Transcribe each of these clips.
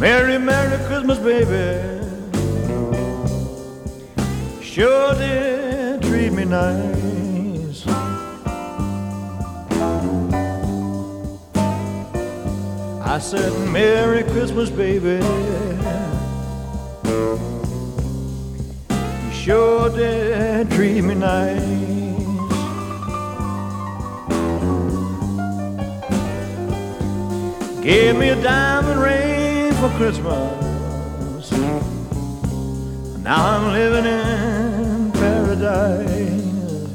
Merry, Merry Christmas, baby. Sure did treat me nice. I said, Merry Christmas, baby. You sure did treat me nice. Gave me a diamond ring for Christmas. Now I'm living in paradise.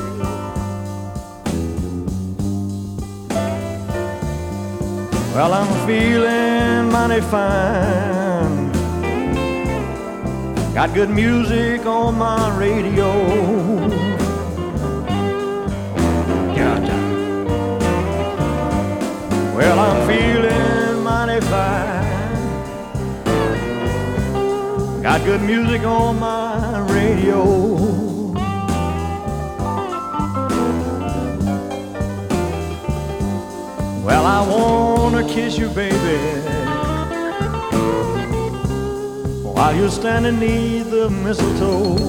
Well, I'm feeling mighty fine. Got good music on my radio. Well, I'm feeling mighty fine. Got good music on my radio. Well, I wanna kiss you, baby, while you're standing neath the mistletoe.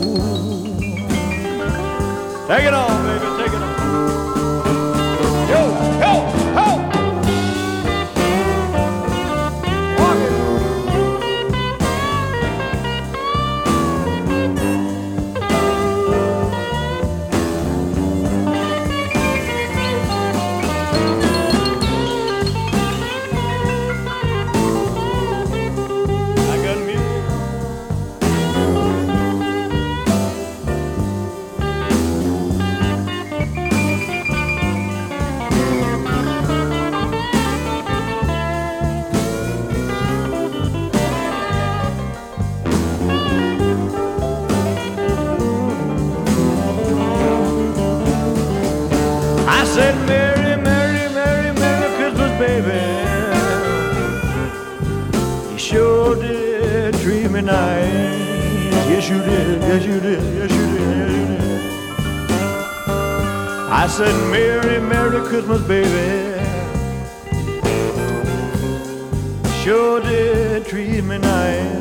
Take it on, baby, take it on. Yo, yo, ho! I said, Merry, Merry, Merry, Merry Christmas, baby. You sure did treat me nice. Yes, you did, yes, you did, yes, you did, yes, you did. I said, Merry, Merry Christmas, baby. Sure did treat me nice.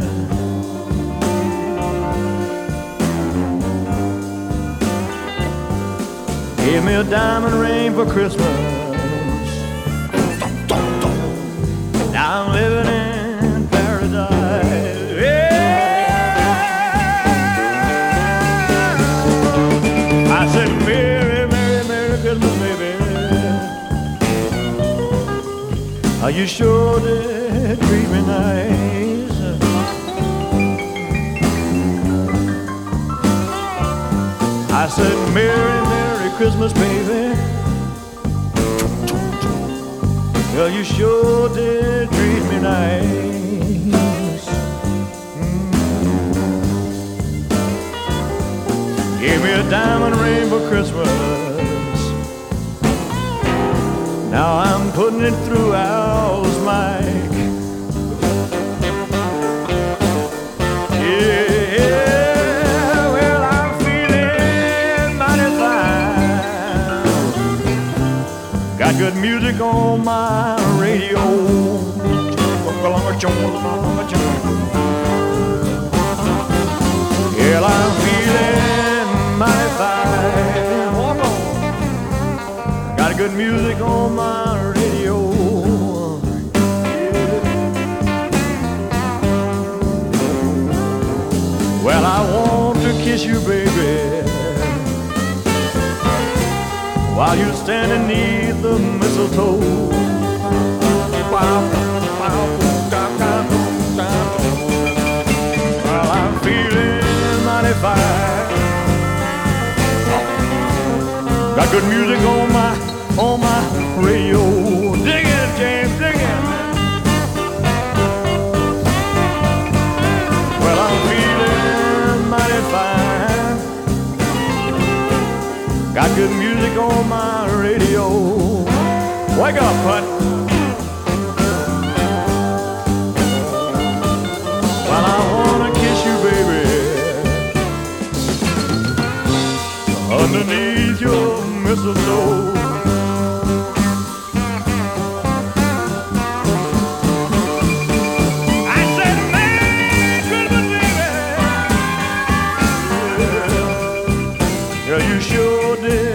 Gave me a diamond ring for Christmas. Now I'm living in paradise. Yeah. I said, Merry, Merry, Merry Christmas, baby. You sure did treat me nice. I said, Merry, Merry Christmas, baby. Well, you sure did treat me nice. Gave me a diamond ring for Christmas. Now I'm putting it through Al's mic. Yeah, well, I'm feeling mighty fine. Got good music on my radio. Yeah, I'm feeling mighty fine. Walk on. Got good music on my radio. Well, I want to kiss you, baby, while you're standing neath the mistletoe. Well, I'm feeling mighty fine. Got good music on my radio. Dig it, James, dig it. Well, I'm feeling mighty fine. Got good music on my radio. Wake up, bud. Well, I wanna kiss you, baby, underneath your mistletoe. I Well, you sure did